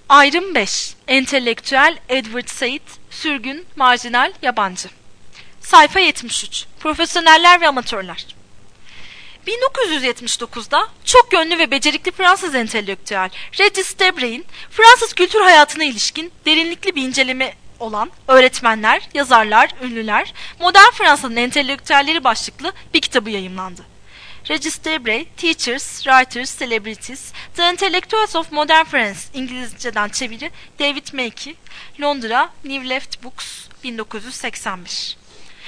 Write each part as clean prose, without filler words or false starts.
Ayrım 5. Entelektüel Edward Said, sürgün, marjinal, yabancı. Sayfa 73. Profesyoneller ve amatörler. 1979'da çok yönlü ve becerikli Fransız entelektüel Regis Debray'in Fransız kültür hayatına ilişkin derinlikli bir inceleme olan Öğretmenler, Yazarlar, Ünlüler, Modern Fransa'nın Entelektüelleri başlıklı bir kitabı yayımlandı. Regis Debray, Teachers, Writers, Celebrities, The Intellectuals of Modern France, İngilizceden çeviri David Mackey, Londra, New Left Books, 1981.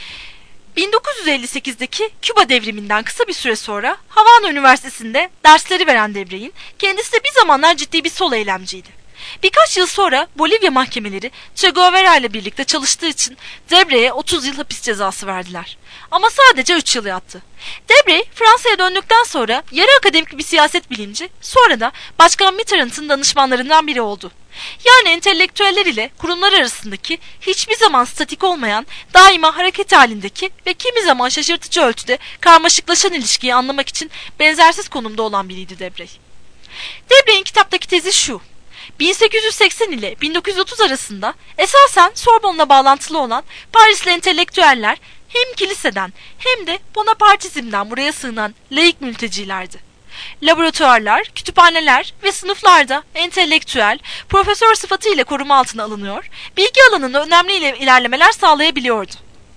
1958'deki Küba devriminden kısa bir süre sonra Havana Üniversitesi'nde dersleri veren Debray'in kendisi de bir zamanlar ciddi bir sol eylemciydi. Birkaç yıl sonra Bolivya mahkemeleri Che Guevara ile birlikte çalıştığı için Debray'e 30 yıl hapis cezası verdiler. Ama sadece 3 yıl yattı. Debray, Fransa'ya döndükten sonra yarı akademik bir siyaset bilimci, sonra da Başkan Mitterrand'ın danışmanlarından biri oldu. Yani entelektüeller ile kurumlar arasındaki hiçbir zaman statik olmayan, daima hareket halindeki ve kimi zaman şaşırtıcı ölçüde karmaşıklaşan ilişkiyi anlamak için benzersiz konumda olan biriydi Debray. Debray'in kitaptaki tezi şu: 1880 ile 1930 arasında esasen Sorbonne'la bağlantılı olan Parisli entelektüeller hem kiliseden hem de Bonapartizm'den buraya sığınan laik mültecilerdi. Laboratuvarlar, kütüphaneler ve sınıflarda entelektüel, profesör sıfatıyla koruma altına alınıyor, bilgi alanında önemli ilerlemeler sağlayabiliyordu.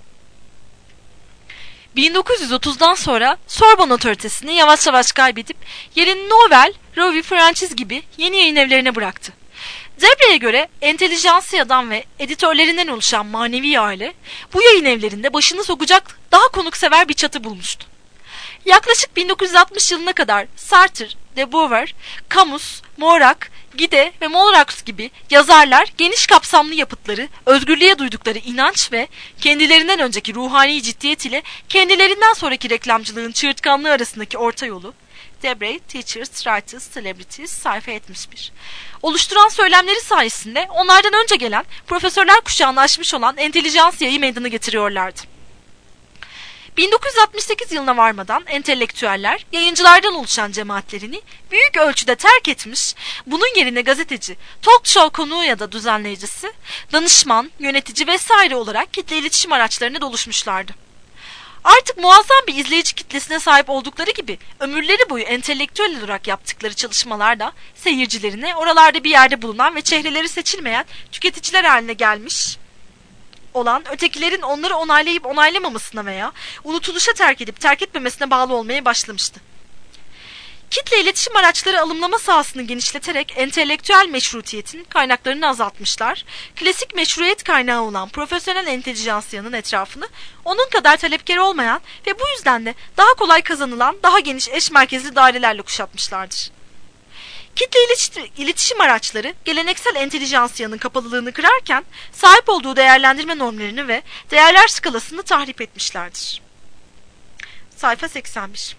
1930'dan sonra Sorbonne otoritesini yavaş yavaş kaybedip yerini Nobel, Rovi Franchiz gibi yeni yayın evlerine bıraktı. Debray'e göre entelijansiyadan ve editörlerinden oluşan manevi aile bu yayın evlerinde başını sokacak daha konuksever bir çatı bulmuştu. Yaklaşık 1960 yılına kadar Sartre, de Beauvoir, Camus, Maurras, Gide ve Molrax gibi yazarlar geniş kapsamlı yapıtları, özgürlüğe duydukları inanç ve kendilerinden önceki ruhani ciddiyet ile kendilerinden sonraki reklamcılığın çığırtkanlığı arasındaki orta yolu, Debray, Teachers, Writers, Celebrities, sayfa 71. Oluşturan söylemleri sayesinde onlardan önce gelen profesörler kuşağını aşmış olan entelijansiyayı meydana getiriyorlardı. 1968 yılına varmadan entelektüeller yayıncılardan oluşan cemaatlerini büyük ölçüde terk etmiş, bunun yerine gazeteci, talk show konuğu ya da düzenleyicisi, danışman, yönetici vesaire olarak kitle iletişim araçlarına doluşmuşlardı. Artık muazzam bir izleyici kitlesine sahip oldukları gibi ömürleri boyu entelektüel olarak yaptıkları çalışmalarda seyircilerine oralarda bir yerde bulunan ve çehreleri seçilmeyen tüketiciler haline gelmiş olan ötekilerin onları onaylayıp onaylamamasına veya unutuluşa terk edip terk etmemesine bağlı olmaya başlamıştı. Kitle iletişim araçları alımlama sahasını genişleterek entelektüel meşrutiyetin kaynaklarını azaltmışlar, klasik meşruiyet kaynağı olan profesyonel entelijansiyanın etrafını onun kadar talepkar olmayan ve bu yüzden de daha kolay kazanılan daha geniş eş merkezli dairelerle kuşatmışlardır. Kitle iletişim araçları geleneksel entelijansiyanın kapalılığını kırarken sahip olduğu değerlendirme normlarını ve değerler skalasını tahrip etmişlerdir. Sayfa 81.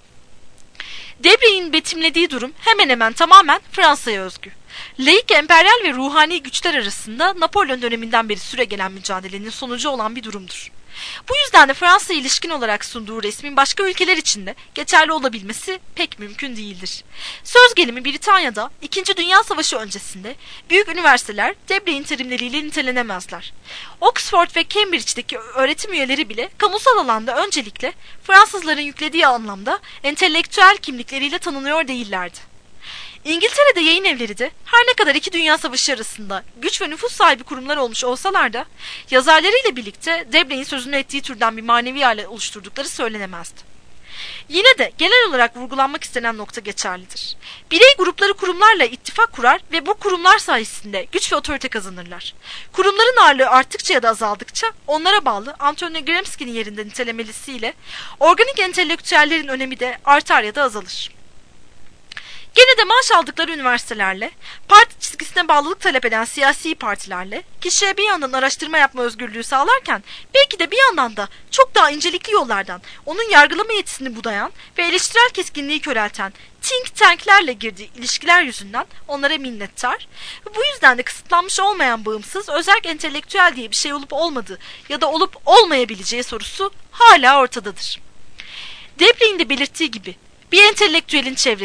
Debray'in betimlediği durum hemen hemen tamamen Fransa'ya özgü. Laik, emperyal ve ruhani güçler arasında Napolyon döneminden beri süregelen mücadelenin sonucu olan bir durumdur. Bu yüzden de Fransa'ya ilişkin olarak sunduğu resmin başka ülkeler için de geçerli olabilmesi pek mümkün değildir. Söz gelimi Britanya'da 2. Dünya Savaşı öncesinde büyük üniversiteler Debray'in terimleriyle nitelenemezler. Oxford ve Cambridge'deki öğretim üyeleri bile kamusal alanda öncelikle Fransızların yüklediği anlamda entelektüel kimlikleriyle tanınıyor değillerdi. İngiltere'de yayın evleri de her ne kadar 2 Dünya Savaşı arasında güç ve nüfus sahibi kurumlar olmuş olsalar da yazarlarıyla birlikte Debray'in sözünü ettiği türden bir manevi aile oluşturdukları söylenemezdi. Yine de genel olarak vurgulanmak istenen nokta geçerlidir. Birey grupları kurumlarla ittifak kurar ve bu kurumlar sayesinde güç ve otorite kazanırlar. Kurumların ağırlığı arttıkça ya da azaldıkça onlara bağlı Antonio Gramsci'nin yerinde nitelemelisiyle organik entelektüellerin önemi de artar ya da azalır. Gene de maaş aldıkları üniversitelerle, parti çizgisine bağlılık talep eden siyasi partilerle, kişiye bir yandan araştırma yapma özgürlüğü sağlarken, belki de bir yandan da çok daha incelikli yollardan onun yargılama yetisini budayan ve eleştirel keskinliği körelten think tanklerle girdiği ilişkiler yüzünden onlara minnettar ve bu yüzden de kısıtlanmış olmayan bağımsız, özerk entelektüel diye bir şey olup olmadığı ya da olup olmayabileceği sorusu hala ortadadır. Debray'in de belirttiği gibi, bir entelektüelin çevresi,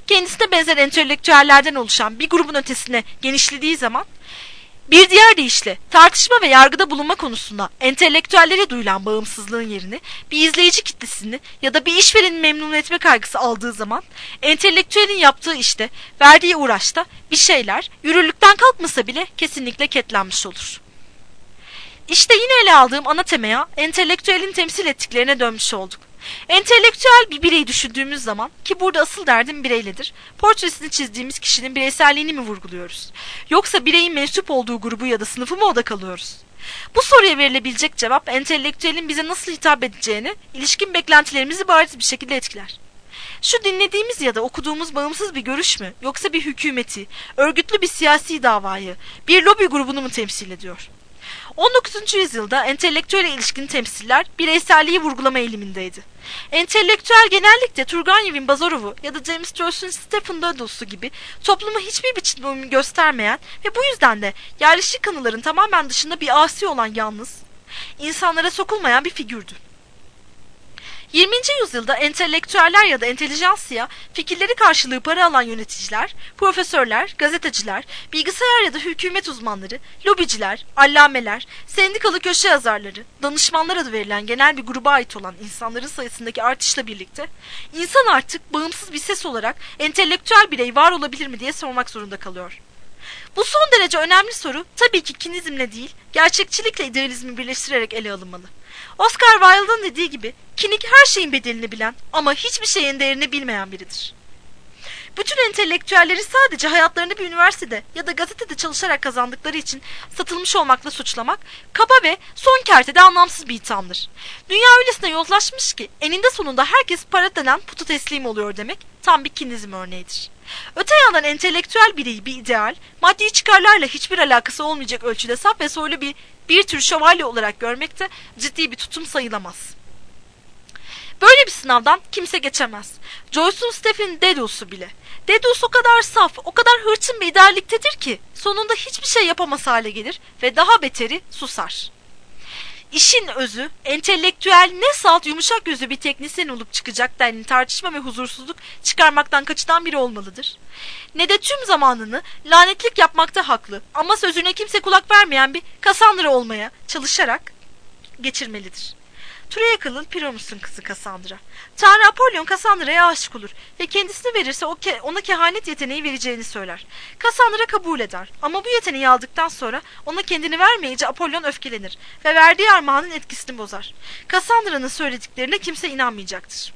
kendisine benzer entelektüellerden oluşan bir grubun ötesine genişlediği zaman, bir diğer deyişle tartışma ve yargıda bulunma konusunda entelektüellere duyulan bağımsızlığın yerini bir izleyici kitlesini ya da bir işvereni memnun etme kaygısı aldığı zaman, entelektüelin yaptığı işte, verdiği uğraşta bir şeyler yürürlükten kalkmasa bile kesinlikle ketlenmiş olur. İşte yine ele aldığım ana temaya, entelektüelin temsil ettiklerine dönmüş olduk. Entelektüel bir bireyi düşündüğümüz zaman, ki burada asıl derdim bireyledir, portresini çizdiğimiz kişinin bireyselliğini mi vurguluyoruz? Yoksa bireyin mensup olduğu grubu ya da sınıfı mı oda kalıyoruz? Bu soruya verilebilecek cevap, entelektüelin bize nasıl hitap edeceğini, ilişkin beklentilerimizi bariz bir şekilde etkiler. Şu dinlediğimiz ya da okuduğumuz bağımsız bir görüş mü, yoksa bir hükümeti, örgütlü bir siyasi davayı, bir lobi grubunu mu temsil ediyor? 19. yüzyılda entelektüele ilişkin temsiller bireyselliği vurgulama eğilimindeydi. Entelektüel genellikle Turgenev'in Bazarov'u ya da James Joyce'un Stephen Dedalus'u gibi topluma hiçbir biçim uyum göstermeyen ve bu yüzden de yerleşik kanıların tamamen dışında bir asi olan yalnız, insanlara sokulmayan bir figürdü. 20. yüzyılda entelektüeller ya da entelijansiya, fikirleri karşılığı para alan yöneticiler, profesörler, gazeteciler, bilgisayar ya da hükümet uzmanları, lobiciler, allameler, sendikalı köşe yazarları, danışmanlar adı verilen genel bir gruba ait olan insanların sayısındaki artışla birlikte, insan artık bağımsız bir ses olarak entelektüel birey var olabilir mi diye sormak zorunda kalıyor. Bu son derece önemli soru tabii ki kinizmle değil, gerçekçilikle idealizmi birleştirerek ele alınmalı. Oscar Wilde'ın dediği gibi, kinik her şeyin bedelini bilen ama hiçbir şeyin değerini bilmeyen biridir. Bütün entelektüelleri sadece hayatlarını bir üniversitede ya da gazetede çalışarak kazandıkları için satılmış olmakla suçlamak, kaba ve son kertede anlamsız bir ithamdır. Dünya öylesine yozlaşmış ki eninde sonunda herkes para denen puta teslim oluyor demek tam bir kinizm örneğidir. Öte yandan entelektüel bireyi bir ideal, maddi çıkarlarla hiçbir alakası olmayacak ölçüde saf ve soylu bir tür şövalye olarak görmek de ciddi bir tutum sayılamaz. Böyle bir sınavdan kimse geçemez. Joyce'un Stephen Dedalus'u bile. Dedalus o kadar saf, o kadar hırçın bir idealliktedir ki sonunda hiçbir şey yapamaz hale gelir ve daha beteri susar. İşin özü, entelektüel ne salt yumuşak yüzlü bir teknisyen olup çıkacak denli tartışma ve huzursuzluk çıkarmaktan kaçınan biri olmalıdır. Ne de tüm zamanını lanetlik yapmakta haklı ama sözüne kimse kulak vermeyen bir Cassandra olmaya çalışarak geçirmelidir. Triocul'ın Priamus'un kızı Cassandra. Tanrı Apollon Cassandra'ya aşık olur ve kendisini verirse ona kehanet yeteneği vereceğini söyler. Cassandra kabul eder ama bu yeteneği aldıktan sonra ona kendini vermeyince Apollon öfkelenir ve verdiği armağanın etkisini bozar. Cassandra'nın söylediklerine kimse inanmayacaktır.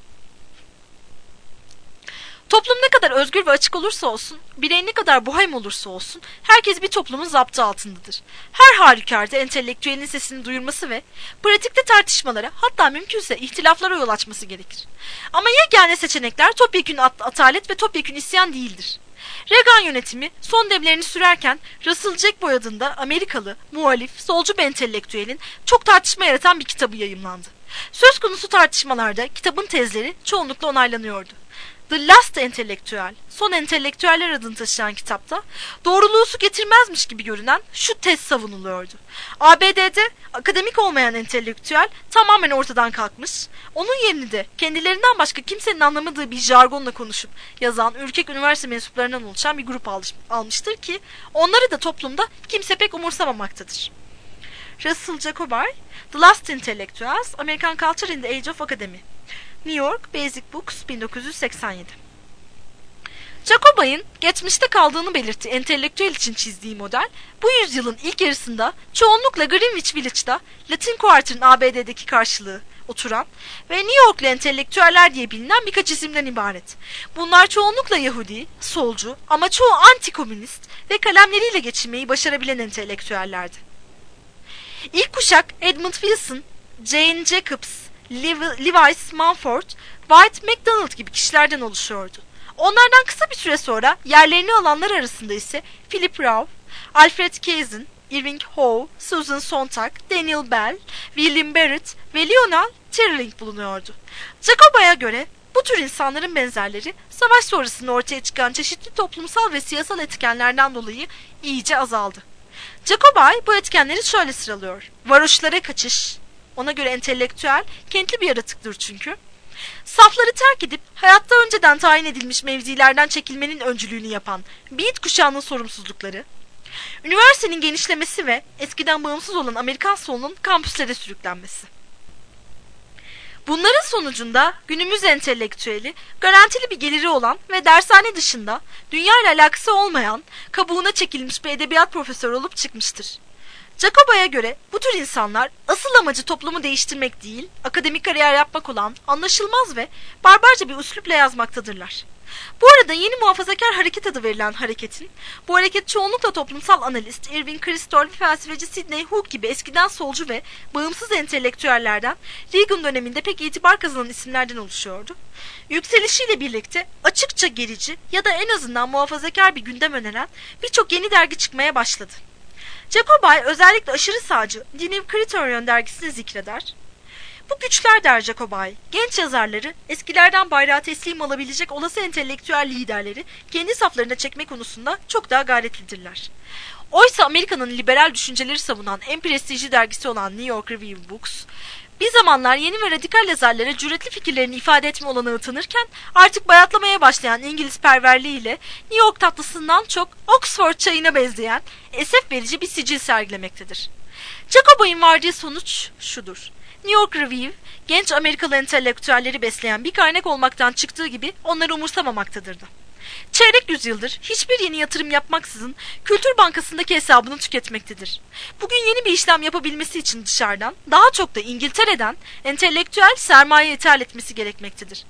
Toplum ne kadar özgür ve açık olursa olsun, birey ne kadar bohem olursa olsun, herkes bir toplumun zaptı altındadır. Her halükarda entelektüelin sesini duyurması ve pratikte tartışmalara, hatta mümkünse ihtilaflara yol açması gerekir. Ama yegane seçenekler topyekün atalet ve topyekün isyan değildir. Reagan yönetimi son demlerini sürerken Russell Jackboy adında Amerikalı, muhalif, solcu bir entelektüelin çok tartışma yaratan bir kitabı yayımlandı. Söz konusu tartışmalarda kitabın tezleri çoğunlukla onaylanıyordu. The Last Entelektüel, Son Entelektüeller adını taşıyan kitapta doğruluğu su getirmezmiş gibi görünen şu tez savunuluyordu. ABD'de akademik olmayan entelektüel tamamen ortadan kalkmış, onun yerini de kendilerinden başka kimsenin anlamadığı bir jargonla konuşup yazan ürkek üniversite mensuplarından oluşan bir grup almıştır ki onları da toplumda kimse pek umursamamaktadır. Russell Jacoby, The Last Intellectuals, American Culture in the Age of Academy. New York, Basic Books, 1987. Jacobay'ın geçmişte kaldığını belirttiği entelektüel için çizdiği model, bu yüzyılın ilk yarısında çoğunlukla Greenwich Village'da Latin Quarter'ın ABD'deki karşılığı oturan ve New Yorklu entelektüeller diye bilinen birkaç isimden ibaret. Bunlar çoğunlukla Yahudi, solcu ama çoğu anti-komünist ve kalemleriyle geçinmeyi başarabilen entelektüellerdi. İlk kuşak Edmund Wilson, Jane Jacobs, Lewis Mumford, White MacDonald gibi kişilerden oluşuyordu. Onlardan kısa bir süre sonra yerlerini alanlar arasında ise Philip Roth, Alfred Kazin, Irving Howe, Susan Sontag, Daniel Bell, William Barrett ve Lionel Tierling bulunuyordu. Jacobay'a göre bu tür insanların benzerleri savaş sonrasında ortaya çıkan çeşitli toplumsal ve siyasal etkenlerden dolayı iyice azaldı. Jacoby bu etkenleri şöyle sıralıyor. Varoşlara kaçış, ona göre entelektüel, kentli bir yaratıktır çünkü. Safları terk edip hayatta önceden tayin edilmiş mevzilerden çekilmenin öncülüğünü yapan Beat kuşağının sorumsuzlukları, üniversitenin genişlemesi ve eskiden bağımsız olan Amerikan solunun kampüslere sürüklenmesi. Bunların sonucunda günümüz entelektüeli, garantili bir geliri olan ve dershane dışında dünya ile alakası olmayan, kabuğuna çekilmiş bir edebiyat profesörü olup çıkmıştır. Jacoba'ya göre bu tür insanlar asıl amacı toplumu değiştirmek değil, akademik kariyer yapmak olan anlaşılmaz ve barbarca bir üslupla yazmaktadırlar. Bu arada yeni muhafazakar hareket adı verilen hareketin, bu hareket çoğunlukla toplumsal analist Irving Kristol ve felsefeci Sidney Hook gibi eskiden solcu ve bağımsız entelektüellerden Reagan döneminde pek itibar kazanan isimlerden oluşuyordu. Yükselişiyle birlikte açıkça gerici ya da en azından muhafazakar bir gündem öneren birçok yeni dergi çıkmaya başladı. Jacobay özellikle aşırı sağcı The New Criterion dergisini zikreder. Bu güçler, der Jacobay, genç yazarları eskilerden bayrağı teslim alabilecek olası entelektüel liderleri kendi saflarına çekme konusunda çok daha gayretlidirler. Oysa Amerika'nın liberal düşünceleri savunan en prestijli dergisi olan New York Review of Books, bir zamanlar yeni ve radikal yazarlara cüretli fikirlerini ifade etme olanağı tanırken artık bayatlamaya başlayan İngiliz perverliğiyle New York tatlısından çok Oxford çayına benzeyen esef verici bir sicil sergilemektedir. Jacobay'ın vardığı sonuç şudur: New York Review, genç Amerikalı entelektüelleri besleyen bir kaynak olmaktan çıktığı gibi onları umursamamaktadır da. Çeyrek yüzyıldır hiçbir yeni yatırım yapmaksızın Kültür Bankası'ndaki hesabını tüketmektedir. Bugün yeni bir işlem yapabilmesi için dışarıdan, daha çok da İngiltere'den entelektüel sermaye ithal etmesi gerekmektedir.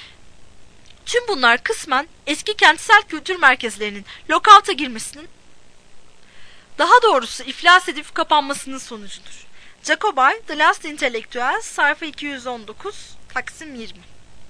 Tüm bunlar kısmen eski kentsel kültür merkezlerinin lockout'a girmesinin, daha doğrusu iflas edip kapanmasının sonucudur. Jacobay, The Last Intellectuals, sayfa 219, Taksim 20.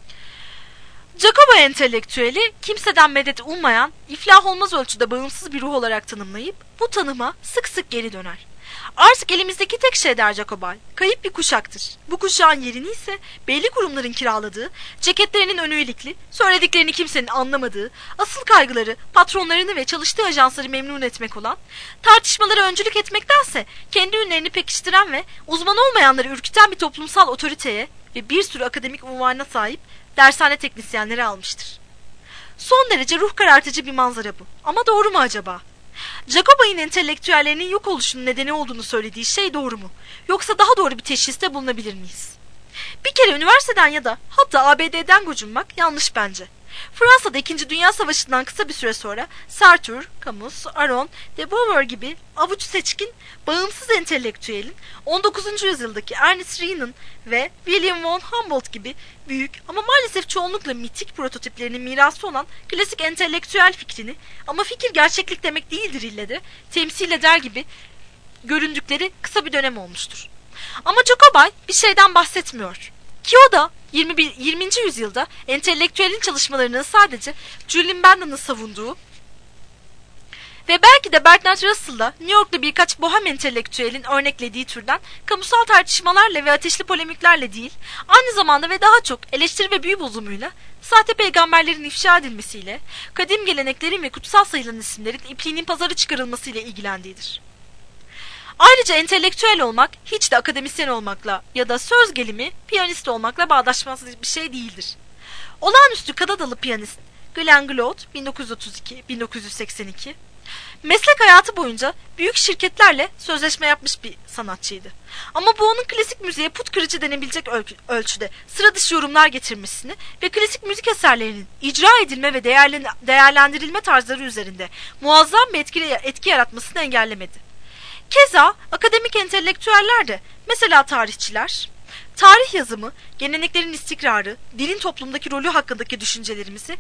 Jacobay entelektüeli, kimseden medet ummayan, iflah olmaz ölçüde bağımsız bir ruh olarak tanımlayıp bu tanıma sık sık geri döner. Artık elimizdeki tek şey, der Jacobay, kayıp bir kuşaktır. Bu kuşağın yerini ise belli kurumların kiraladığı, ceketlerinin önü ilikli, söylediklerini kimsenin anlamadığı, asıl kaygıları patronlarını ve çalıştığı ajansları memnun etmek olan, tartışmalara öncülük etmektense kendi ünlerini pekiştiren ve uzman olmayanları ürküten bir toplumsal otoriteye ve bir sürü akademik unvana sahip dershane teknisyenleri almıştır. Son derece ruh karartıcı bir manzara bu. Ama doğru mu acaba? Jacobay'ın entelektüellerinin yok oluşunun nedeni olduğunu söylediği şey doğru mu? Yoksa daha doğru bir teşhiste bulunabilir miyiz? Bir kere üniversiteden ya da hatta ABD'den gocunmak yanlış bence. Fransa'da 2. Dünya Savaşı'ndan kısa bir süre sonra Sartre, Camus, Aron, de Beauvoir gibi avuç seçkin, bağımsız entelektüelin 19. yüzyıldaki Ernest Renan ve William von Humboldt gibi büyük ama maalesef çoğunlukla mitik prototiplerinin mirası olan klasik entelektüel fikrini, ama fikir gerçeklik demek değildir ille de, temsil eder gibi göründükleri kısa bir dönem olmuştur. Ama Jacobay bir şeyden bahsetmiyor. Ki o da 20. yüzyılda entelektüelin çalışmalarının sadece Julian Benden'ın savunduğu ve belki de Bertrand Russell'la New York'ta birkaç bohem entelektüelin örneklediği türden kamusal tartışmalarla ve ateşli polemiklerle değil, aynı zamanda ve daha çok eleştiri ve büyü bozumuyla, sahte peygamberlerin ifşa edilmesiyle, kadim geleneklerin ve kutsal sayılan isimlerin ipliğinin pazara çıkarılmasıyla ilgilendiğidir. Ayrıca entelektüel olmak hiç de akademisyen olmakla ya da söz gelimi piyanist olmakla bağdaşmaz bir şey değildir. Olağanüstü Kanadalı piyanist Glenn Gould 1932-1982 meslek hayatı boyunca büyük şirketlerle sözleşme yapmış bir sanatçıydı. Ama bu onun klasik müziğe put kırıcı denebilecek ölçüde sıra dışı yorumlar getirmesini ve klasik müzik eserlerinin icra edilme ve değerlendirilme tarzları üzerinde muazzam bir etki yaratmasını engellemedi. Keza akademik entelektüeller de, mesela tarihçiler, tarih yazımı, geleneklerin istikrarı, dilin toplumdaki rolü hakkındaki düşüncelerimizi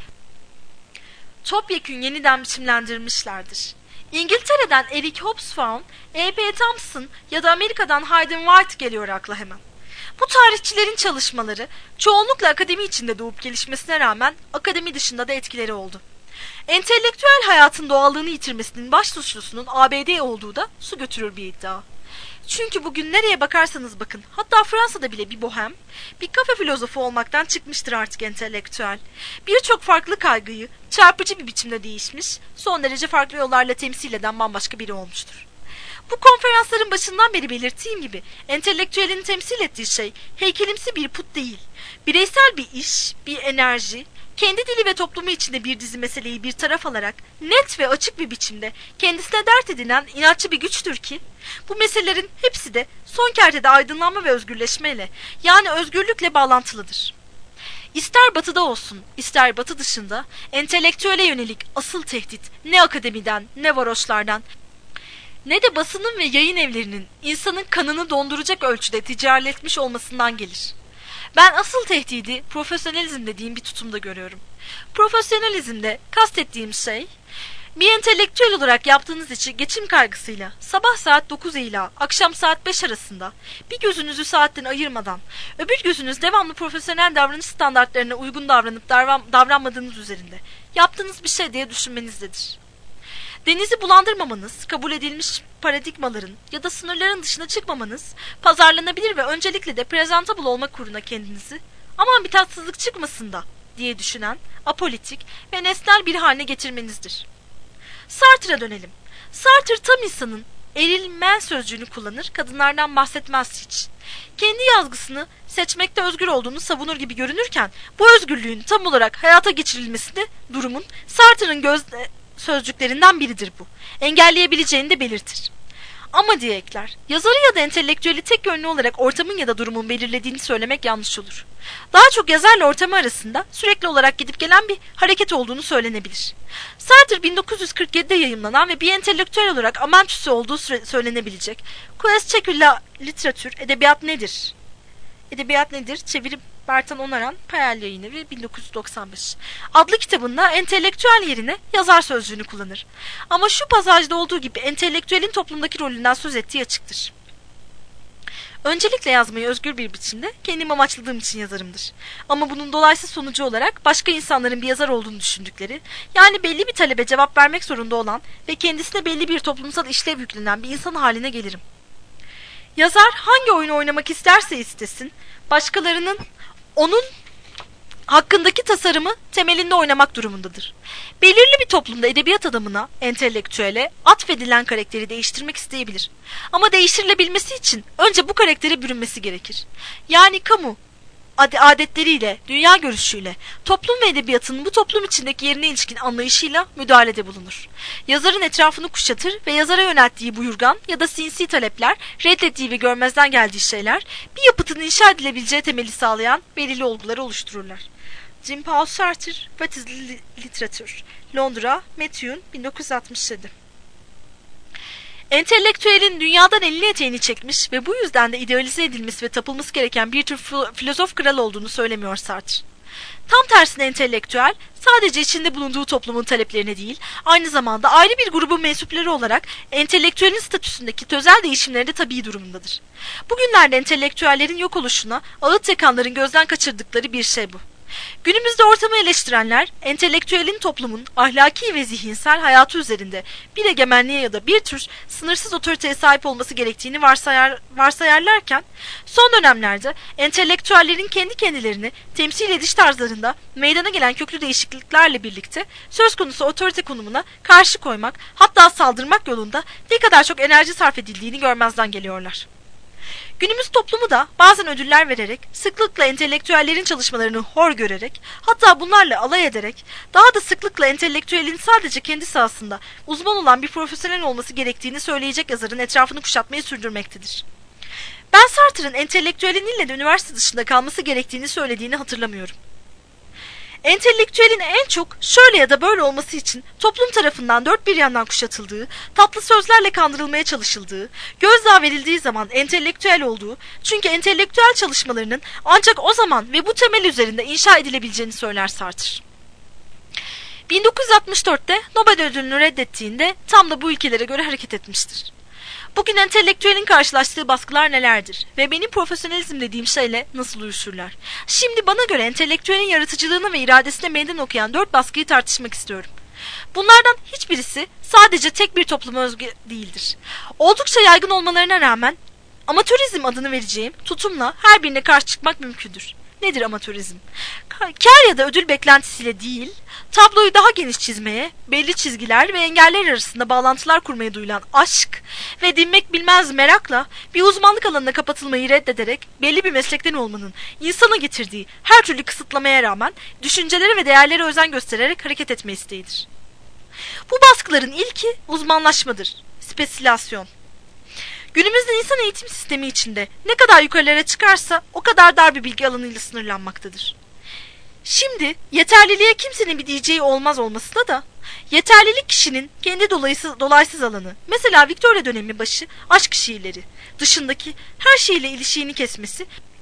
topyekün yeniden biçimlendirmişlerdir. İngiltere'den Eric Hobsbawm, E.P. Thompson ya da Amerika'dan Hayden White geliyor akla hemen. Bu tarihçilerin çalışmaları çoğunlukla akademi içinde doğup gelişmesine rağmen akademi dışında da etkileri oldu. Entelektüel hayatın doğallığını yitirmesinin baş suçlusunun ABD olduğu da su götürür bir iddia. Çünkü bugün nereye bakarsanız bakın, hatta Fransa'da bile bir bohem, bir kafe filozofu olmaktan çıkmıştır artık entelektüel. Birçok farklı kaygıyı çarpıcı bir biçimde değişmiş, son derece farklı yollarla temsil eden bambaşka biri olmuştur. Bu konferansların başından beri belirttiğim gibi entelektüelin temsil ettiği şey heykelimsi bir put değil. Bireysel bir iş, bir enerji, kendi dili ve toplumu içinde bir dizi meseleyi bir taraf alarak net ve açık bir biçimde kendisine dert edinen inatçı bir güçtür ki bu meselelerin hepsi de son kertede aydınlanma ve özgürleşmeyle yani özgürlükle bağlantılıdır. İster batıda olsun, ister batı dışında entelektüele yönelik asıl tehdit ne akademiden, ne varoşlardan, ne de basının ve yayın evlerinin insanın kanını donduracak ölçüde ticaretleşmiş olmasından gelir. Ben asıl tehdidi profesyonalizm dediğim bir tutumda görüyorum. Profesyonalizmde kastettiğim şey, bir entelektüel olarak yaptığınız işi geçim kaygısıyla sabah saat 9 ila akşam saat 5 arasında bir gözünüzü saatten ayırmadan öbür gözünüz devamlı profesyonel davranış standartlarına uygun davranıp davranmadığınız üzerinde yaptığınız bir şey diye düşünmenizdedir. Denizi bulandırmamanız, kabul edilmiş paradigmaların ya da sınırların dışına çıkmamanız, pazarlanabilir ve öncelikle de presentable olmak uğruna kendinizi aman bir tatsızlık çıkmasın da diye düşünen, apolitik ve nesnel bir haline getirmenizdir. Sartre'a dönelim. Sartre tam insanın eril men sözcüğünü kullanır, kadınlardan bahsetmez hiç. Kendi yazgısını seçmekte özgür olduğunu savunur gibi görünürken bu özgürlüğün tam olarak hayata geçirilmesinde durumun Sartre'ın sözcüklerinden biridir bu. Engelleyebileceğini de belirtir. Ama diye ekler, yazarı ya da entelektüeli tek yönlü olarak ortamın ya da durumun belirlediğini söylemek yanlış olur. Daha çok yazarla ortamı arasında sürekli olarak gidip gelen bir hareket olduğunu söylenebilir. Sartre 1947'de yayımlanan ve bir entelektüel olarak amentüsü olduğu söylenebilecek Qu'est-ce que la littérature, edebiyat nedir? Edebiyat nedir? Çeviri Bertan Onaran, Payel Yayınevi 1995 adlı kitabında entelektüel yerine yazar sözcüğünü kullanır. Ama şu pasajda olduğu gibi entelektüelin toplumdaki rolünden söz ettiği açıktır. Öncelikle yazmayı özgür bir biçimde kendim amaçladığım için yazarımdır. Ama bunun dolayısıyla sonucu olarak başka insanların bir yazar olduğunu düşündükleri, yani belli bir talebe cevap vermek zorunda olan ve kendisine belli bir toplumsal işlev yüklenen bir insan haline gelirim. Yazar hangi oyunu oynamak isterse istesin, başkalarının onun hakkındaki tasarımı temelinde oynamak durumundadır. Belirli bir toplumda edebiyat adamına, entelektüele atfedilen karakteri değiştirmek isteyebilir. Ama değiştirilebilmesi için önce bu karaktere bürünmesi gerekir. Yani kamu adetleriyle, dünya görüşüyle, toplum ve edebiyatın bu toplum içindeki yerine ilişkin anlayışıyla müdahalede bulunur. Yazarın etrafını kuşatır ve yazara yönelttiği buyurgan ya da sinsi talepler, reddettiği ve görmezden geldiği şeyler bir yapıtın inşa edilebileceği temeli sağlayan belirli olguları oluştururlar. Jean-Paul Sartre, What is Literature? Londra, Methuen, 1967. Entelektüelin dünyadan elini eteğini çekmiş ve bu yüzden de idealize edilmesi ve tapılması gereken bir tür filozof kral olduğunu söylemiyor Sartre. Tam tersine entelektüel, sadece içinde bulunduğu toplumun taleplerine değil, aynı zamanda ayrı bir grubun mensupları olarak entelektüelin statüsündeki tözel değişimlerinde tabii durumundadır. Bugünlerde entelektüellerin yok oluşuna ağıt yakanların gözden kaçırdıkları bir şey bu. Günümüzde ortamı eleştirenler, entelektüelin toplumun ahlaki ve zihinsel hayatı üzerinde bir egemenliğe ya da bir tür sınırsız otoriteye sahip olması gerektiğini varsayarlarken, son dönemlerde entelektüellerin kendi kendilerini temsil ediş tarzlarında meydana gelen köklü değişikliklerle birlikte söz konusu otorite konumuna karşı koymak, hatta saldırmak yolunda ne kadar çok enerji sarf edildiğini görmezden geliyorlar. Günümüz toplumu da bazen ödüller vererek, sıklıkla entelektüellerin çalışmalarını hor görerek, hatta bunlarla alay ederek, daha da sıklıkla entelektüelin sadece kendi sahasında uzman olan bir profesyonel olması gerektiğini söyleyecek yazarın etrafını kuşatmayı sürdürmektedir. Ben Sartre'ın entelektüelin ille de üniversite dışında kalması gerektiğini söylediğini hatırlamıyorum. Entelektüelin en çok şöyle ya da böyle olması için toplum tarafından dört bir yandan kuşatıldığı, tatlı sözlerle kandırılmaya çalışıldığı, gözdağı verildiği zaman entelektüel olduğu, çünkü entelektüel çalışmalarının ancak o zaman ve bu temel üzerinde inşa edilebileceğini söyler Sartre. 1964'te Nobel ödülünü reddettiğinde tam da bu ilkelere göre hareket etmiştir. Bugün entelektüelin karşılaştığı baskılar nelerdir ve benim profesyonalizm dediğim şeyle nasıl uyuşurlar? Şimdi bana göre entelektüelin yaratıcılığına ve iradesine meydan okuyan 4 baskıyı tartışmak istiyorum. Bunlardan hiçbirisi sadece tek bir topluma özgü değildir. Oldukça yaygın olmalarına rağmen amatörizm adını vereceğim tutumla her birine karşı çıkmak mümkündür. Nedir amatörizm? Kar ya da ödül beklentisiyle değil, tabloyu daha geniş çizmeye, belli çizgiler ve engeller arasında bağlantılar kurmaya duyulan aşk ve dinmek bilmez merakla bir uzmanlık alanına kapatılmayı reddederek belli bir meslekten olmanın insana getirdiği her türlü kısıtlamaya rağmen düşüncelere ve değerlere özen göstererek hareket etme isteğidir. Bu baskıların ilki uzmanlaşmadır, spesilasyon. Günümüzde insan eğitim sistemi içinde ne kadar yukarılara çıkarsa o kadar dar bir bilgi alanıyla sınırlanmaktadır. Şimdi yeterliliğe kimsenin bir diyeceği olmaz olmasına da yeterlilik kişinin kendi dolaysız alanı, mesela Victoria dönemi başı aşk şiirleri dışındaki her şeyle ilişiğini kesmesi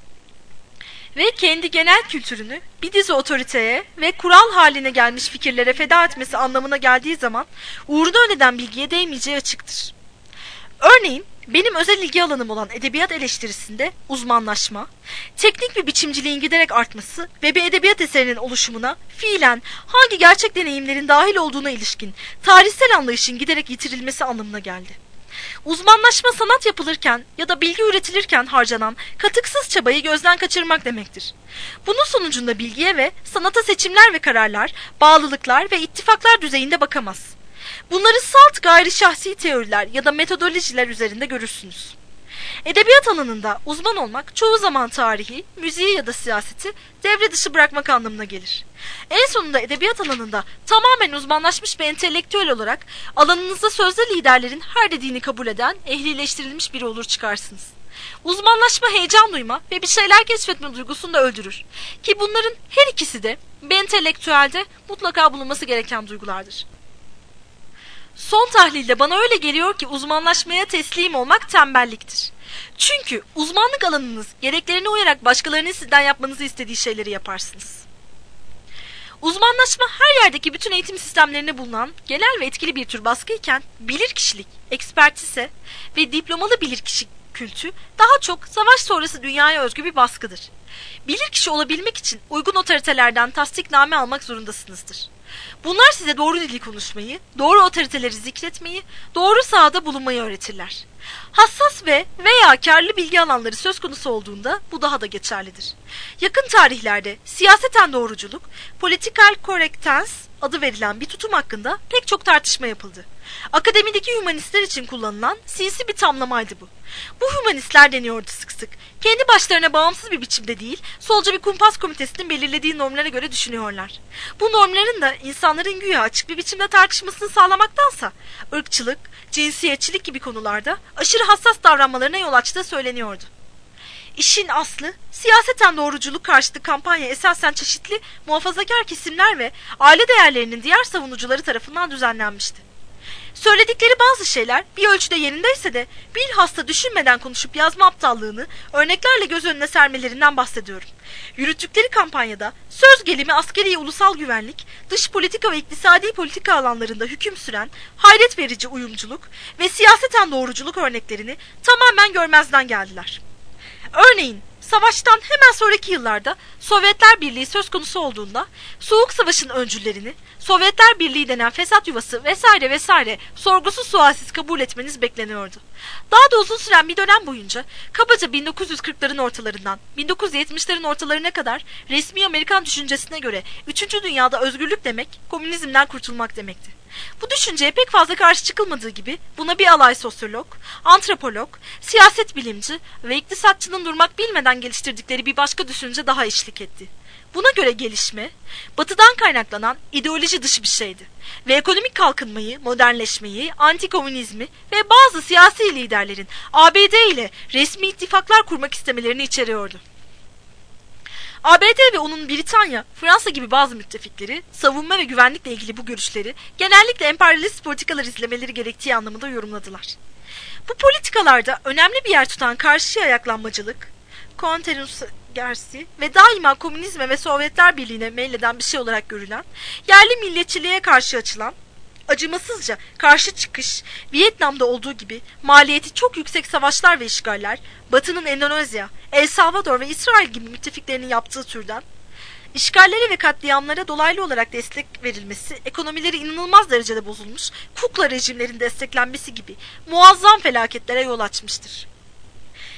ve kendi genel kültürünü bir dizi otoriteye ve kural haline gelmiş fikirlere feda etmesi anlamına geldiği zaman uğruna öneden bilgiye değmeyeceği açıktır. Örneğin benim özel ilgi alanım olan edebiyat eleştirisinde uzmanlaşma, teknik bir biçimciliğin giderek artması ve bir edebiyat eserinin oluşumuna fiilen hangi gerçek deneyimlerin dahil olduğuna ilişkin tarihsel anlayışın giderek yitirilmesi anlamına geldi. Uzmanlaşma sanat yapılırken ya da bilgi üretilirken harcanan katıksız çabayı gözden kaçırmak demektir. Bunun sonucunda bilgiye ve sanata seçimler ve kararlar, bağlılıklar ve ittifaklar düzeyinde bakamaz. Bunları salt gayri şahsi teoriler ya da metodolojiler üzerinde görürsünüz. Edebiyat alanında uzman olmak çoğu zaman tarihi, müziği ya da siyaseti devre dışı bırakmak anlamına gelir. En sonunda edebiyat alanında tamamen uzmanlaşmış bir entelektüel olarak alanınızda sözde liderlerin her dediğini kabul eden, ehlileştirilmiş biri olur çıkarsınız. Uzmanlaşma heyecan duyma ve bir şeyler keşfetme duygusunu da öldürür. Ki bunların her ikisi de bir entelektüelde mutlaka bulunması gereken duygulardır. Son tahlilde bana öyle geliyor ki uzmanlaşmaya teslim olmak tembelliktir. Çünkü uzmanlık alanınız gereklerine uyarak başkalarının sizden yapmanızı istediği şeyleri yaparsınız. Uzmanlaşma her yerdeki bütün eğitim sistemlerinde bulunan genel ve etkili bir tür baskıyken bilirkişilik, ekspertise ve diplomalı bilirkişi kültü daha çok savaş sonrası dünyaya özgü bir baskıdır. Bilirkişi olabilmek için uygun otoritelerden tasdikname almak zorundasınızdır. Bunlar size doğru dili konuşmayı, doğru otoriteleri zikretmeyi, doğru sahada bulunmayı öğretirler. Hassas veya karlı bilgi alanları söz konusu olduğunda bu daha da geçerlidir. Yakın tarihlerde siyaseten doğruculuk, political correctness adı verilen bir tutum hakkında pek çok tartışma yapıldı. Akademideki hümanistler için kullanılan sinsi bir tamlamaydı bu. Bu hümanistler deniyordu sık sık. Kendi başlarına bağımsız bir biçimde değil, solca bir kumpas komitesinin belirlediği normlara göre düşünüyorlar. Bu normların da insanların güya açık bir biçimde tartışmasını sağlamaktansa, ırkçılık, cinsiyetçilik gibi konularda aşırı hassas davranmalarına yol açtığı söyleniyordu. İşin aslı, siyaseten doğruculuk karşıtı kampanya esasen çeşitli muhafazakar kesimler ve aile değerlerinin diğer savunucuları tarafından düzenlenmişti. Söyledikleri bazı şeyler bir ölçüde yerindeyse de bilhassa düşünmeden konuşup yazma aptallığını örneklerle göz önüne sermelerinden bahsediyorum. Yürüttükleri kampanyada söz gelimi askeri ulusal güvenlik, dış politika ve iktisadi politika alanlarında hüküm süren hayret verici uyumculuk ve siyaseten doğruculuk örneklerini tamamen görmezden geldiler. Örneğin savaştan hemen sonraki yıllarda Sovyetler Birliği söz konusu olduğunda Soğuk Savaş'ın öncüllerini, Sovyetler Birliği denen fesat yuvası vesaire vesaire sorgusuz sualsiz kabul etmeniz bekleniyordu. Daha da uzun süren bir dönem boyunca kabaca 1940'ların ortalarından 1970'lerin ortalarına kadar resmi Amerikan düşüncesine göre 3. dünyada özgürlük demek komünizmden kurtulmak demekti. Bu düşünceye pek fazla karşı çıkılmadığı gibi buna bir alay sosyolog, antropolog, siyaset bilimci ve iktisatçının durmak bilmeden geliştirdikleri bir başka düşünce daha eşlik etti. Buna göre gelişme, batıdan kaynaklanan ideoloji dışı bir şeydi ve ekonomik kalkınmayı, modernleşmeyi, antikomünizmi ve bazı siyasi liderlerin ABD ile resmi ittifaklar kurmak istemelerini içeriyordu. ABD ve onun Britanya, Fransa gibi bazı müttefikleri, savunma ve güvenlikle ilgili bu görüşleri genellikle emperyalist politikalar izlemeleri gerektiği anlamında yorumladılar. Bu politikalarda önemli bir yer tutan karşı ayaklanmacılık, konterünsgersi ve daima komünizme ve Sovyetler Birliği'ne meyleden bir şey olarak görülen, yerli milliyetçiliğe karşı açılan, acımasızca karşı çıkış, Vietnam'da olduğu gibi maliyeti çok yüksek savaşlar ve işgaller, Batı'nın Endonezya, El Salvador ve İsrail gibi müttefiklerinin yaptığı türden, işgallere ve katliamlara dolaylı olarak destek verilmesi, ekonomileri inanılmaz derecede bozulmuş, kukla rejimlerin desteklenmesi gibi muazzam felaketlere yol açmıştır.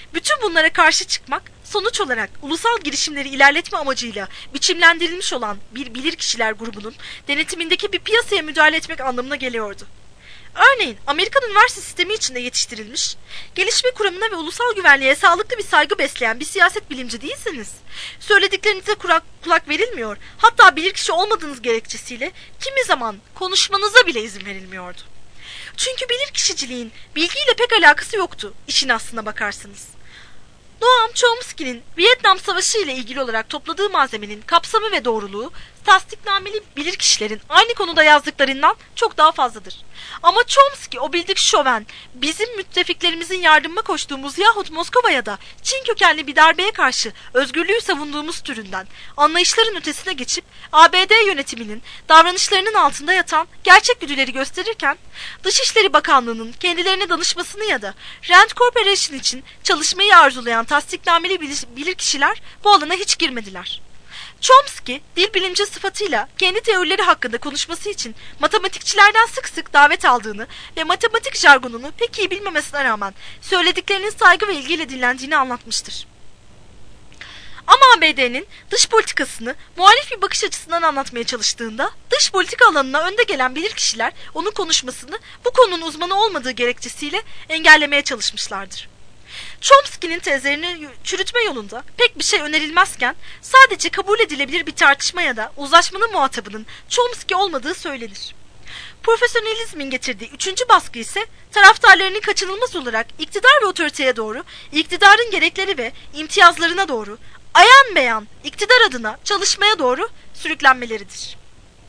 Bütün bunlara karşı çıkmak, sonuç olarak ulusal girişimleri ilerletme amacıyla biçimlendirilmiş olan bir bilirkişiler grubunun denetimindeki bir piyasaya müdahale etmek anlamına geliyordu. Örneğin Amerikan üniversite sistemi içinde yetiştirilmiş, gelişme kuramına ve ulusal güvenliğe sağlıklı bir saygı besleyen bir siyaset bilimci değilsiniz. Söylediklerinize kulak verilmiyor, hatta bilirkişi olmadığınız gerekçesiyle kimi zaman konuşmanıza bile izin verilmiyordu. Çünkü bilirkişiciliğin bilgiyle pek alakası yoktu, işin aslına bakarsınız. Noam Chomsky'nin Vietnam Savaşı ile ilgili olarak topladığı malzemenin kapsamı ve doğruluğu, tasdiknameli bilirkişilerin aynı konuda yazdıklarından çok daha fazladır. Ama Chomsky o bildik şoven, bizim müttefiklerimizin yardımına koştuğumuz yahut Moskova'ya da Çin kökenli bir darbeye karşı özgürlüğü savunduğumuz türünden anlayışların ötesine geçip ABD yönetiminin davranışlarının altında yatan gerçek güdüleri gösterirken, Dışişleri Bakanlığı'nın kendilerine danışmasını ya da Rand Corporation için çalışmayı arzulayan tasdiknameli bilirkişiler bu alana hiç girmediler. Chomsky, dil bilimci sıfatıyla kendi teorileri hakkında konuşması için matematikçilerden sık sık davet aldığını ve matematik jargonunu pek iyi bilmemesine rağmen söylediklerinin saygı ve ilgiyle dinlendiğini anlatmıştır. Ama ABD'nin dış politikasını muhalif bir bakış açısından anlatmaya çalıştığında, dış politika alanına önde gelen bilirkişiler onun konuşmasını bu konunun uzmanı olmadığı gerekçesiyle engellemeye çalışmışlardır. Chomsky'nin tezlerini çürütme yolunda pek bir şey önerilmezken sadece kabul edilebilir bir tartışma ya da uzlaşmanın muhatabının Chomsky olmadığı söylenir. Profesyonelizmin getirdiği üçüncü baskı ise taraftarlarının kaçınılmaz olarak iktidar ve otoriteye doğru, iktidarın gerekleri ve imtiyazlarına doğru, ayan beyan iktidar adına çalışmaya doğru sürüklenmeleridir.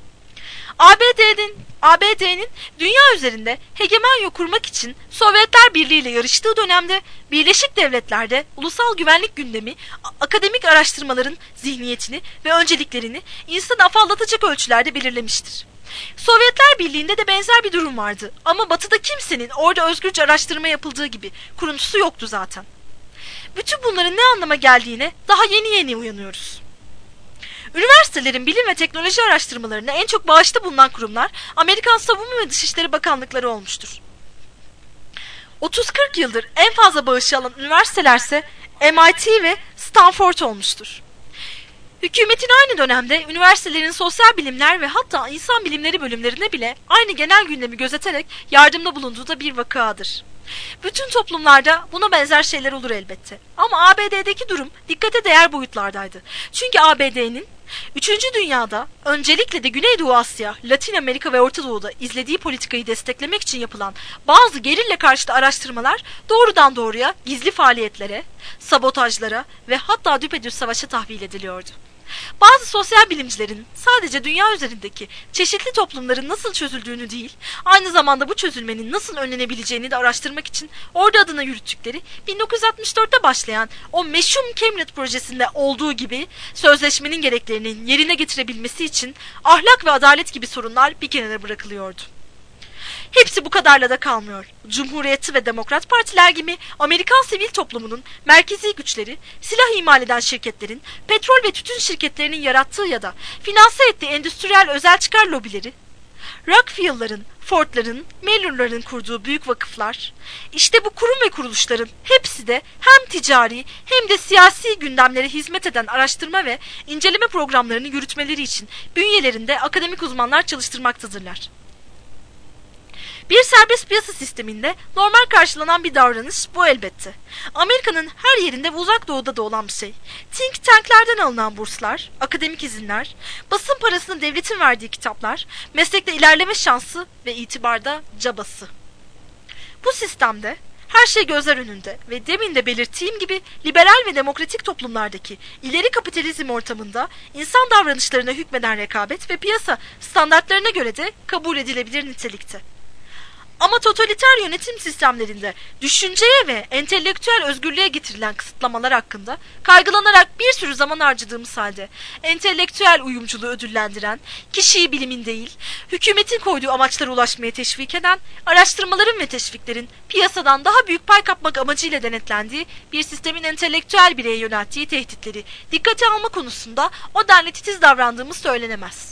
ABD'nin dünya üzerinde hegemonya kurmak için Sovyetler Birliği ile yarıştığı dönemde Birleşik Devletler'de ulusal güvenlik gündemi akademik araştırmaların zihniyetini ve önceliklerini insanı afallatacak ölçülerde belirlemiştir. Sovyetler Birliği'nde de benzer bir durum vardı ama Batı'da kimsenin orada özgürce araştırma yapıldığı gibi kuruntusu yoktu zaten. Bütün bunların ne anlama geldiğine daha yeni uyanıyoruz. Üniversitelerin bilim ve teknoloji araştırmalarına en çok bağışta bulunan kurumlar Amerikan Savunma ve Dışişleri Bakanlıkları olmuştur. 30-40 yıldır en fazla bağışı alan üniversitelerse MIT ve Stanford olmuştur. Hükümetin aynı dönemde üniversitelerin sosyal bilimler ve hatta insan bilimleri bölümlerine bile aynı genel gündemi gözeterek yardımda bulunduğu da bir vakadır. Bütün toplumlarda buna benzer şeyler olur elbette. Ama ABD'deki durum dikkate değer boyutlardaydı. Çünkü ABD'nin 3. Dünyada öncelikle de Güneydoğu Asya, Latin Amerika ve Orta Doğu'da izlediği politikayı desteklemek için yapılan bazı gerilla karşıtı araştırmalar doğrudan doğruya gizli faaliyetlere, sabotajlara ve hatta düpedüz savaşa tahvil ediliyordu. Bazı sosyal bilimcilerin sadece dünya üzerindeki çeşitli toplumların nasıl çözüldüğünü değil, aynı zamanda bu çözülmenin nasıl önlenebileceğini de araştırmak için ordu adına yürüttükleri 1964'te başlayan o meşhum Cambridge projesinde olduğu gibi sözleşmenin gereklerinin yerine getirebilmesi için ahlak ve adalet gibi sorunlar bir kenara bırakılıyordu. Hepsi bu kadarla da kalmıyor. Cumhuriyetçi ve Demokrat Partiler gibi Amerikan sivil toplumunun merkezi güçleri, silah imal eden şirketlerin, petrol ve tütün şirketlerinin yarattığı ya da finanse ettiği endüstriyel özel çıkar lobileri, Rockefeller'ın, Ford'ların, Mellon'ların kurduğu büyük vakıflar, işte bu kurum ve kuruluşların hepsi de hem ticari hem de siyasi gündemlere hizmet eden araştırma ve inceleme programlarını yürütmeleri için bünyelerinde akademik uzmanlar çalıştırmaktadırlar. Bir serbest piyasa sisteminde normal karşılanan bir davranış bu elbette. Amerika'nın her yerinde ve uzak doğuda da olan bir şey. Think tanklerden alınan burslar, akademik izinler, basın parasını devletin verdiği kitaplar, meslekte ilerleme şansı ve itibarda cabası. Bu sistemde her şey gözler önünde ve demin de belirttiğim gibi liberal ve demokratik toplumlardaki ileri kapitalizm ortamında insan davranışlarına hükmeden rekabet ve piyasa standartlarına göre de kabul edilebilir nitelikte. Ama totaliter yönetim sistemlerinde düşünceye ve entelektüel özgürlüğe getirilen kısıtlamalar hakkında kaygılanarak bir sürü zaman harcadığımız halde entelektüel uyumculuğu ödüllendiren, kişiyi bilimin değil, hükümetin koyduğu amaçlara ulaşmaya teşvik eden, araştırmaların ve teşviklerin piyasadan daha büyük pay kapmak amacıyla denetlendiği bir sistemin entelektüel bireye yönelttiği tehditleri dikkate alma konusunda o denli titiz davrandığımız söylenemez.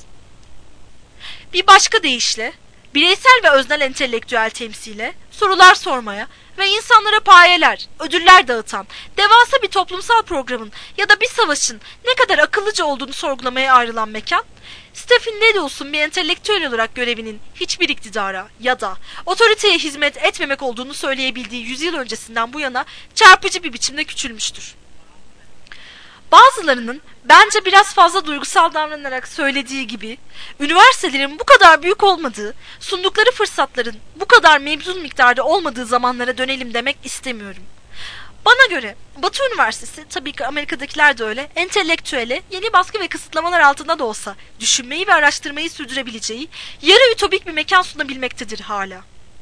Bir başka deyişle, bireysel ve öznel entelektüel temsile, sorular sormaya ve insanlara payeler, ödüller dağıtan, devasa bir toplumsal programın ya da bir savaşın ne kadar akıllıca olduğunu sorgulamaya ayrılan mekan, Stephen Nedos'un bir entelektüel olarak görevinin hiçbir iktidara ya da otoriteye hizmet etmemek olduğunu söyleyebildiği 100 yıl öncesinden bu yana çarpıcı bir biçimde küçülmüştür. Bazılarının bence biraz fazla duygusal davranarak söylediği gibi, üniversitelerin bu kadar büyük olmadığı, sundukları fırsatların bu kadar mevzun miktarda olmadığı zamanlara dönelim demek istemiyorum. Bana göre Batı Üniversitesi, tabii ki Amerika'dakiler de öyle, entelektüele yeni baskı ve kısıtlamalar altında da olsa düşünmeyi ve araştırmayı sürdürebileceği yarı ütopik bir mekan sunabilmektedir hala.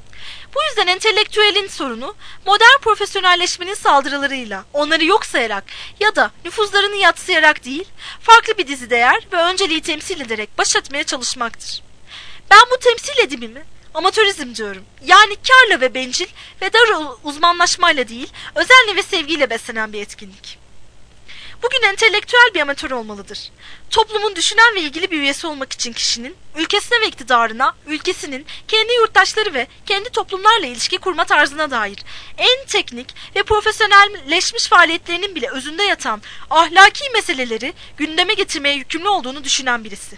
Bu yüzden entelektüelin sorunu modern profesyonelleşmenin saldırılarıyla, onları yok sayarak ya da nüfuzlarını yadsıyarak değil, farklı bir dizi değer ve önceliği temsil ederek baş etmeye çalışmaktır. Ben bu temsil edimimi amatörizm diyorum. Yani karla ve bencil ve dar uzmanlaşmayla değil, özenle ve sevgiyle beslenen bir etkinlik. Bugün entelektüel bir amatör olmalıdır. Toplumun düşünen ve ilgili bir üyesi olmak için kişinin, ülkesine ve iktidarına, ülkesinin, kendi yurttaşları ve kendi toplumlarla ilişki kurma tarzına dair en teknik ve profesyonelleşmiş faaliyetlerinin bile özünde yatan ahlaki meseleleri gündeme getirmeye yükümlü olduğunu düşünen birisi.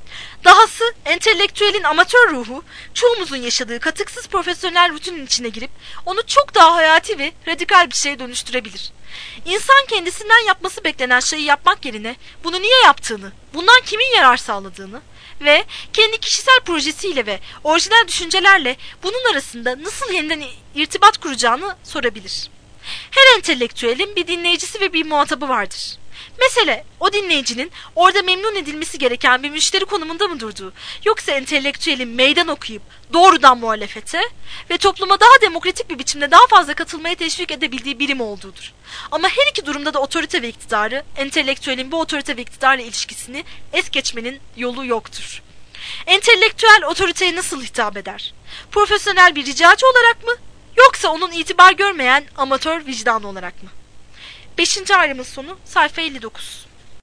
Dahası entelektüelin amatör ruhu çoğumuzun yaşadığı katıksız profesyonel rutinin içine girip onu çok daha hayati ve radikal bir şeye dönüştürebilir. İnsan kendisinden yapması beklenen şeyi yapmak yerine bunu niye yaptığını, bundan kimin yarar sağladığını ve kendi kişisel projesiyle ve orijinal düşüncelerle bunun arasında nasıl yeniden irtibat kuracağını sorabilir. Her entelektüelin bir dinleyicisi ve bir muhatabı vardır. Mesele o dinleyicinin orada memnun edilmesi gereken bir müşteri konumunda mı durduğu, yoksa entelektüelin meydan okuyup doğrudan muhalefete ve topluma daha demokratik bir biçimde daha fazla katılmaya teşvik edebildiği birim olduğudur. Ama her iki durumda da otorite ve iktidarı, entelektüelin bu otorite ve iktidarla ilişkisini es geçmenin yolu yoktur. Entelektüel otoriteye nasıl hitap eder? Profesyonel bir ricacı olarak mı, yoksa onun itibar görmeyen amatör vicdan olarak mı? 5. ayrımın sonu sayfa 59.